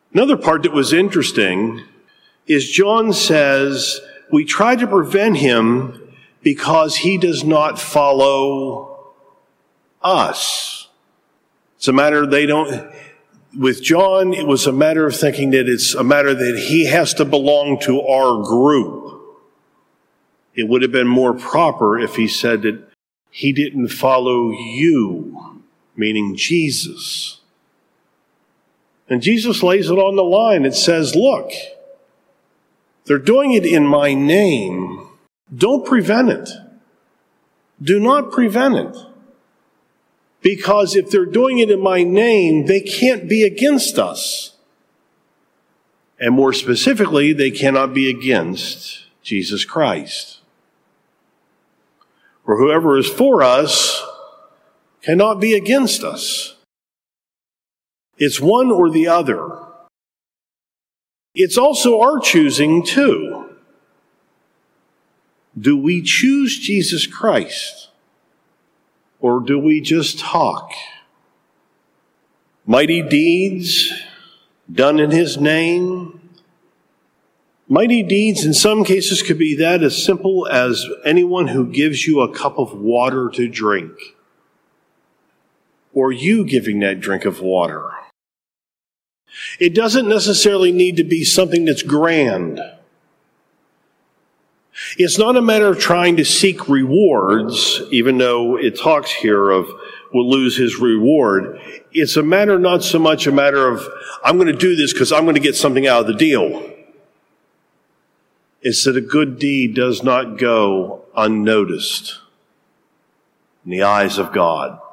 Another part that was interesting is John says we try to prevent him because he does not follow us. It's a matter with John, it was a matter of thinking that it's a matter that he has to belong to our group. It would have been more proper if he said that he didn't follow you, meaning Jesus. And Jesus lays it on the line. It says, look, they're doing it in my name. Don't prevent it. Do not prevent it. Because if they're doing it in my name, they can't be against us. And more specifically, they cannot be against Jesus Christ. For whoever is for us cannot be against us. It's one or the other. It's also our choosing too. Do we choose Jesus Christ? Or do we just talk? Mighty deeds done in his name. Mighty deeds in some cases could be that as simple as anyone who gives you a cup of water to drink. Or you giving that drink of water. It doesn't necessarily need to be something that's grand. It's not a matter of trying to seek rewards, even though it talks here of will lose his reward. It's not so much a matter of, I'm going to do this because I'm going to get something out of the deal. It's that a good deed does not go unnoticed in the eyes of God.